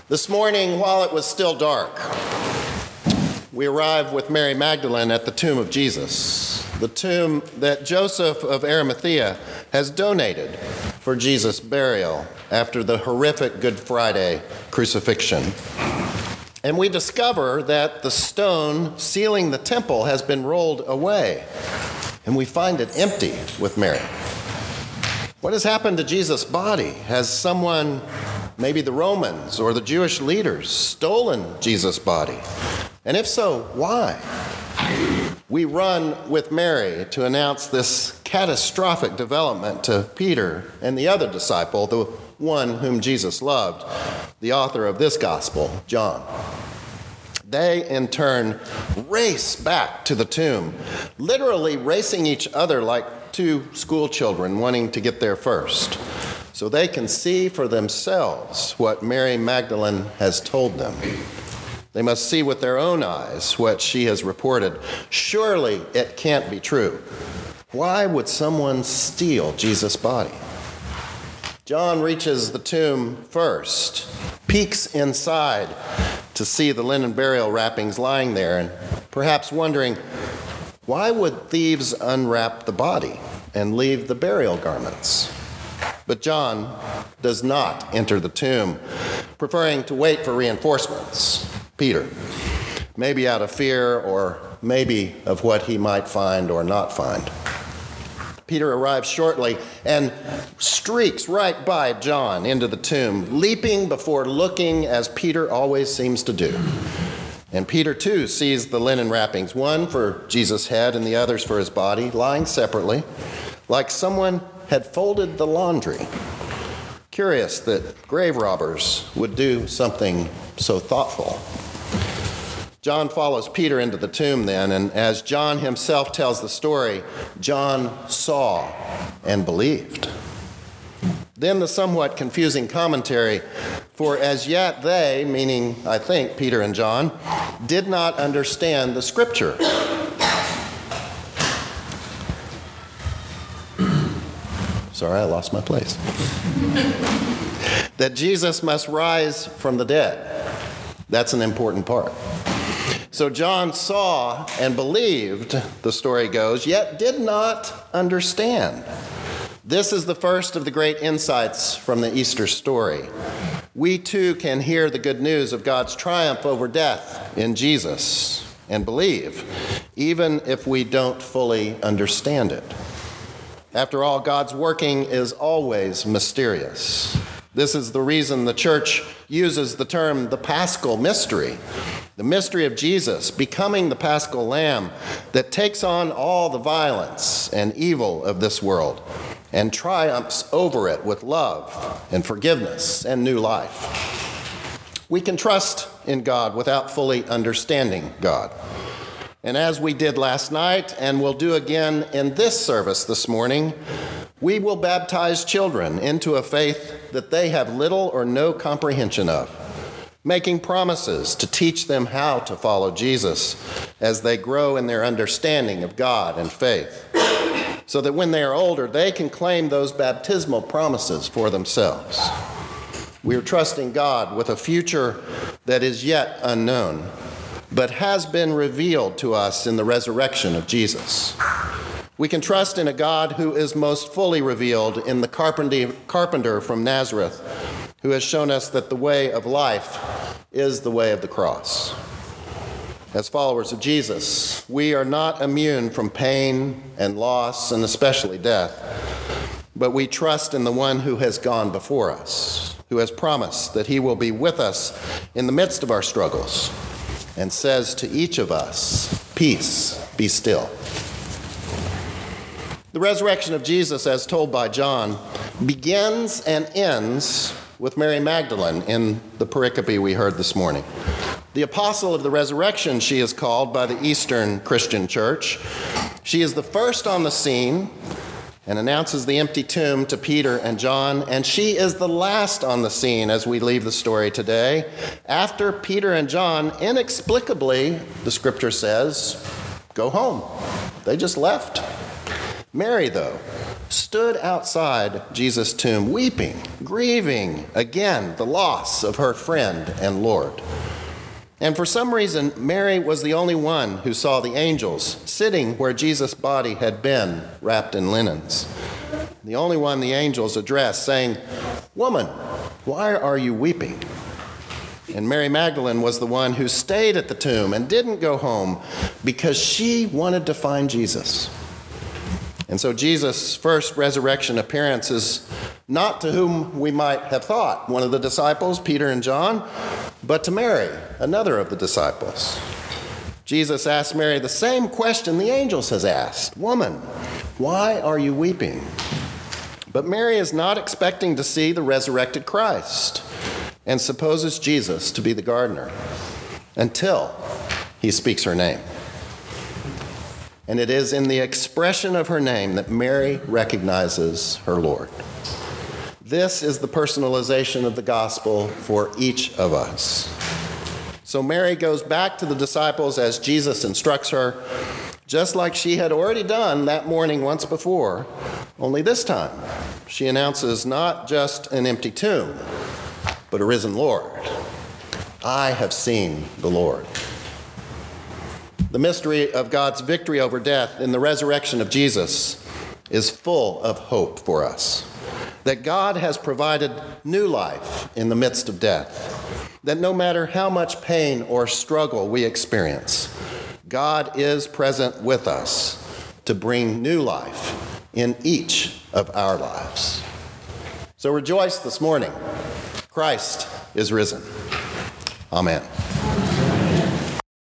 This morning, while it was still dark, we arrived with Mary Magdalene at the tomb of Jesus, the tomb that Joseph of Arimathea has donated for Jesus' burial after the horrific Good Friday crucifixion. And we discover that the stone sealing the temple has been rolled away, and we find it empty with Mary. What has happened to Jesus' body? Has someone, maybe the Romans or the Jewish leaders, stolen Jesus' body? And if so, why? We run with Mary to announce this catastrophic development to Peter and the other disciple, the one whom Jesus loved, the author of this gospel, John. They, in turn, race back to the tomb, literally racing each other like two school children wanting to get there first, so they can see for themselves what Mary Magdalene has told them. They must see with their own eyes what she has reported. Surely it can't be true. Why would someone steal Jesus' body? John reaches the tomb first, peeks inside to see the linen burial wrappings lying there, and perhaps wondering, why would thieves unwrap the body and leave the burial garments? But John does not enter the tomb, preferring to wait for reinforcements. Peter, maybe out of fear or maybe of what he might find or not find. Peter arrives shortly and streaks right by John into the tomb, leaping before looking as Peter always seems to do. And Peter, too, sees the linen wrappings, one for Jesus' head and the others for his body, lying separately, like someone had folded the laundry. Curious that grave robbers would do something so thoughtful. John follows Peter into the tomb then, and as John himself tells the story, John saw and believed. Then the somewhat confusing commentary, for as yet they, meaning I think Peter and John, did not understand the scripture. Sorry, I lost my place. That Jesus must rise from the dead. That's an important part. So John saw and believed, the story goes, yet did not understand. This is the first of the great insights from the Easter story. We too can hear the good news of God's triumph over death in Jesus and believe, even if we don't fully understand it. After all, God's working is always mysterious. This is the reason the church uses the term the Paschal mystery, the mystery of Jesus becoming the Paschal Lamb that takes on all the violence and evil of this world and triumphs over it with love and forgiveness and new life. We can trust in God without fully understanding God. And as we did last night and will do again in this service this morning, we will baptize children into a faith that they have little or no comprehension of, making promises to teach them how to follow Jesus as they grow in their understanding of God and faith, so that when they are older, they can claim those baptismal promises for themselves. We are trusting God with a future that is yet unknown, but has been revealed to us in the resurrection of Jesus. We can trust in a God who is most fully revealed in the carpenter from Nazareth, who has shown us that the way of life is the way of the cross. As followers of Jesus, we are not immune from pain and loss, and especially death, but we trust in the one who has gone before us, who has promised that he will be with us in the midst of our struggles, and says to each of us, "Peace, be still." The resurrection of Jesus, as told by John, begins and ends with Mary Magdalene in the pericope we heard this morning. The apostle of the resurrection, she is called by the Eastern Christian Church. She is the first on the scene and announces the empty tomb to Peter and John, and she is the last on the scene as we leave the story today, after Peter and John inexplicably, the scripture says, go home. They just left. Mary, though, stood outside Jesus' tomb weeping, grieving again the loss of her friend and Lord. And for some reason, Mary was the only one who saw the angels sitting where Jesus' body had been, wrapped in linens. The only one the angels addressed, saying, "Woman, why are you weeping?" And Mary Magdalene was the one who stayed at the tomb and didn't go home because she wanted to find Jesus. And so Jesus' first resurrection appearance is not to whom we might have thought, one of the disciples, Peter and John, but to Mary, another of the disciples. Jesus asked Mary the same question the angels has asked. "Woman, why are you weeping?" But Mary is not expecting to see the resurrected Christ and supposes Jesus to be the gardener until he speaks her name. And it is in the expression of her name that Mary recognizes her Lord. This is the personalization of the gospel for each of us. So Mary goes back to the disciples as Jesus instructs her, just like she had already done that morning once before, only this time she announces not just an empty tomb, but a risen Lord. "I have seen the Lord." The mystery of God's victory over death in the resurrection of Jesus is full of hope for us. That God has provided new life in the midst of death. That no matter how much pain or struggle we experience, God is present with us to bring new life in each of our lives. So rejoice this morning. Christ is risen. Amen.